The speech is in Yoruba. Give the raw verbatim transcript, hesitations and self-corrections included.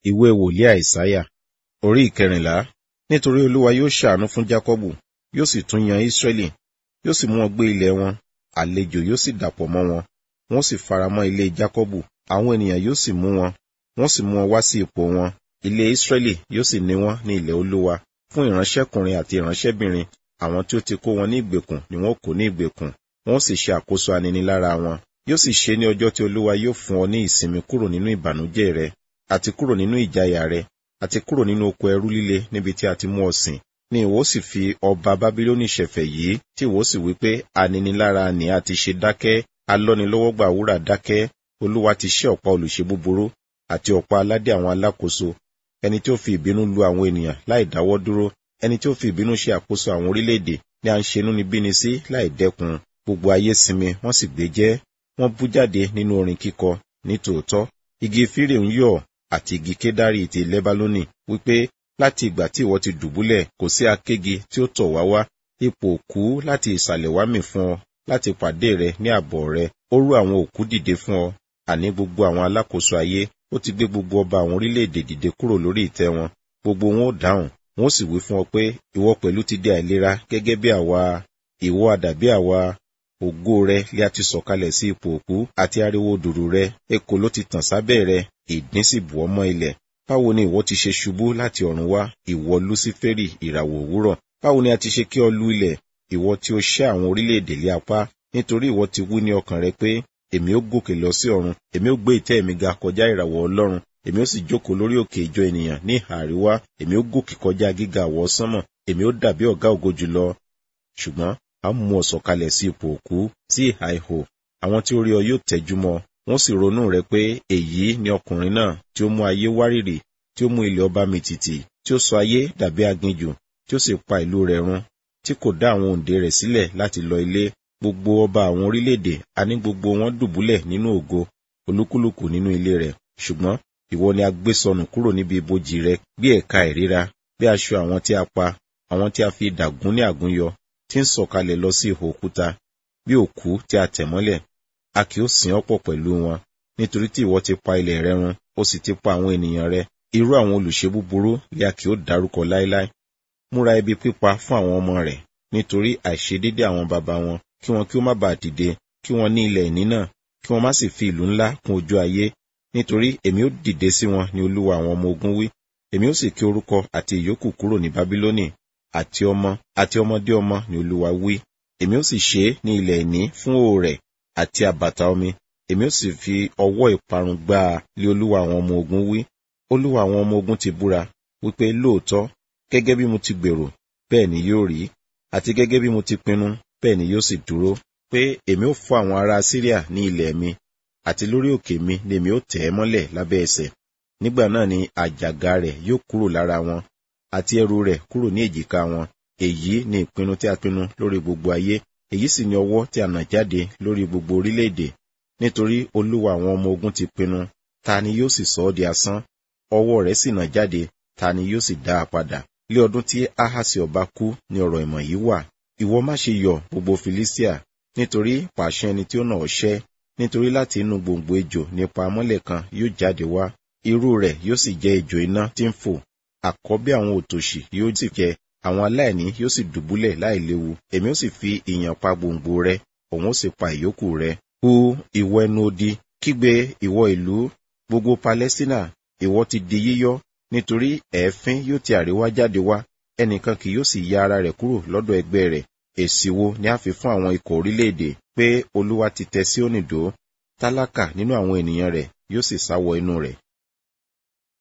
Ìwé wòlíì Àìsáyà, orí ìkẹrìnlá. Nítorí Olúwa yóò ṣàánú fún Jákọ́bù, yóò sì tún yan Ísírẹ́lì, yóò sì mú wọn gbé ilẹ̀ wọn, àlejò yóò sì dàpọ̀ mọ́ wọn, wọ́n sì faramọ́ ilé Jákọ́bù, àwọn ènìyàn yóò sì mú wọn, wọ́n sì mú wọn wá sí ipò wọn, ilé Ísírẹ́lì yóò sì ní wọn ní ilẹ̀ Olúwa, fún ìránṣẹ́kùnrin àti ìránṣẹ́bìnrin, àwọn tí ó ti kó wọn ní ìgbèkùn ni wọ́n kó ní ìgbèkùn, wọ́n sì ṣe àkóso aninilára wọn. Yóò sì ṣe ní ọjọ́ tí Olúwa yóò fún ọ ní ìsinmi kúrò nínú ìbànújẹ́ rẹ, àti kúrò nínú ìjayà rẹ, àti kúrò nínú oko ẹrú líle níbi tí a ti mú ọ sìn, ni ìwọ sì fi ọba Bábílónì ṣẹ̀fẹ̀ yìí, tí ìwọ sì wí pé aninilára ni a ti ṣe dákẹ́, alọ́nilọ́wọ́gbà wúrà dákẹ́, Olúwa ti ṣẹ́ ọ̀pá olùṣe búburú, àti ọ̀pá aládé àwọn alákòóso, ẹni tí ó fi ìbínú lu àwọn ènìyàn láì dáwọ́ dúró, ẹni tí ó fi ìbínú ṣe àkóso àwọn orílẹ̀-èdè, ni à ń ṣe inúnibíni sí láì dẹ́kun. Gbogbo ayé sinmi, wọ́n sì gbé jẹ́, wọ́n bú jáde nínú orin kíkọ, ní tòótọ́, igi fírè ń yọ̀, àti igi kédárì ti Lẹ́bálónì, wípé láti ìgbà tí ìwọ ti dùbúlẹ̀, kò sí akégi tí ó tọ̀ wá wá, ipò òkú láti ìsàlẹ̀ wá mì fún ọ, láti pàdé rẹ ní àbọ̀ rẹ, ó rú àwọn òkú dìde fún ọ, àní gbogbo àwọn alákòóso ayé, ó ti gbé gbogbo ọba àwọn orílẹ̀-èdè dìde kúrò lórí ìtẹ́ wọn, gbogbo wọn ó dáhùn, wọn ó sì wí fún ọ pé, ìwọ pẹ̀lú ti di àìlera gẹ́gẹ́ bí àwa, ìwọ àdàbí àwa, ògo rẹ lé a ti sọ̀kalẹ̀ sí ipò òkú, àti ariwo dùrù rẹ, ekò ló ti tàn sábẹ́ rẹ, ìdín sì bù ọ́ mọ́ ilẹ̀. Báwo ni ìwọ ti ṣe ṣubú láti ọ̀run wá, ìwọ Lúsíférì ìràwọ̀ òwúrọ̀? Báwo ni a ti ṣe kí ọ lu ilẹ̀, ìwọ tí ó ṣẹ́ àwọn orílẹ̀-èdè lé apá? Nítorí ìwọ ti wí ní ọkàn rẹ pé, èmi ó gòkè lọ sí ọ̀run, èmi ó gbé ìtẹ́ mi ga kọjá ìràwọ̀ Ọlọ́run, èmi ó sì jókòó lórí òkè ìjọ ènìyàn ní ìhà àríwá, èmi ó gòkè kọjá gíga àwọ̀ sánmọ̀, èmi ó dàbí ọ̀gá ògo jùlọ. Ṣùgbọ́n a mú ọ sọ̀kalẹ̀ sí ipò òkú, sí ìhà ihò, àwọn tí ó rí ọ yóò tẹ́jú mọ́, wọ́n sì ronú rẹ pé èyí ni ọkùnrin náà tí ó mú ayé wárìrì, tí ó mú ilẹ̀ ọba mìtìtì, tí ó sọ ayé dàbí aginjù, tí ó sì pa ìlú rẹ̀ run, tí kò dá àwọn òǹdè rẹ̀ sílẹ̀ láti lọ ilé. Gbogbo ọba àwọn orílẹ̀-èdè, àní gbogbo wọn dùbúlẹ̀ nínú ògo, olúkúlùkù nínú ilé rẹ̀. Ṣùgbọ́n ìwọ ni a gbé sọnù kúrò níbi ibojì rẹ, bí ẹ̀ka ìríra, bí aṣọ àwọn tí a pa, àwọn tí a fi idà gún ní àgúnyọ, tí ń sọ̀kalẹ̀ lọ sí ihò òkúta, bí òkú tí a tẹ̀ mọ́lẹ̀. A kì ó sìn ọ́ pọ̀ pẹ̀lú wọn, nítorí tí ìwọ ti pa ilẹ̀ rẹ run, ó sì ti pa àwọn ènìyàn rẹ. Irú àwọn olùṣe búburú lé a kì ó dárúkọ láéláé. Múra ibi pípa fún àwọn ọmọ rẹ̀, nítorí àìṣedédé àwọn baba wọn, kí wọn kí ó má bàa dìde, kí wọn ní ilẹ̀ ìní náà, kí wọn má sì fi ìlú ńlá kún ojú ayé. Nítorí èmi ó dìde sí wọn ní Olúwa àwọn ọmọ ogun wí, èmi ó sì ké orúkọ àti ìyókù kúrò ní Bábílónì, àti ọmọ àti ọmọdé ọmọ ní Olúwa wí. Èmi ó sì ṣe é ní ilẹ̀ ìní fún òò rẹ̀ àti àbàtà omi, èmi ó sì fi ọwọ́ ìparun gbá a lé Olúwa àwọn ọmọ ogun wí. Olúwa àwọn ọmọ ogun ti búra, wípé lóòótọ́, gẹ́gẹ́ bí mo ti gbèrò, bẹ́ẹ̀ ni yóò rí, àti gẹ́gẹ́ bí mo ti pinnu, bẹ́ẹ̀ ni yóò sì dúró, pé èmi ó fọ́ àwọn ará Síríà ní ilẹ̀ mi, àti lórí òkè mi ni èmi ó tẹ̀ ẹ́ mọ́lẹ̀ lábẹ́ ẹsẹ̀. Nígbà náà ni àjàgà rẹ̀ yóò kúrò lára wọn, àti ẹrù rẹ̀ kúrò ní èjìká wọn. Èyí ni ìpinnu tí a pinnu lórí gbogbo ayé, èyí sì ni ọwọ́ tí a nà jáde lórí gbogbo orílẹ̀-èdè. Nítorí Olúwa àwọn ọmọ ogun ti pinnu, ta ni yóò sì sọ ọ́ di asán? Ọwọ́ rẹ̀ sì nà jáde, ta ni yóò sì dá a padà? Lé ọdún tí Ahasi ọba kú ni ọ̀rọ̀ ìmọ̀ yìí wà. Ìwọ má ṣe yọ̀ gbogbo Filistia, nítorí pàṣẹ ẹni tí ó nà ọ́ ṣẹ́, nítorí láti inú gbòǹgbò ejò nípa amọ́lẹ̀ kan yóò jáde wá, irú rẹ̀ yóò sì jẹ́ ejò iná tí ń fò. Àkọ́bí àwọn òtòṣì yóò sì jẹ, àwọn aláìní yóò sì dùbúlẹ̀ láìléwu. Èmi ó sì fi ìyàn pa gbòǹgbò rẹ, òun ó sì pa ìyókù rẹ. Hu ìwọ ẹnu odi, kígbe ìwọ ìlú, gbogbo Palẹ́sínà, ìwọ ti di yíyọ́, nítorí ẹ̀ẹ́fín yóò ti àríwá jáde wá, ẹnìkan kì yóò sì ya ara rẹ̀ kúrò lọ́dọ̀ ẹgbẹ́ rẹ̀. Èsì wo ni a fi fún àwọn ikọ̀ orílẹ̀-èdè pé Olúwa ti tẹ Síónì dó? Tálákà nínú àwọn ènìyàn rẹ̀ yóò sì sáwọ inú rẹ̀.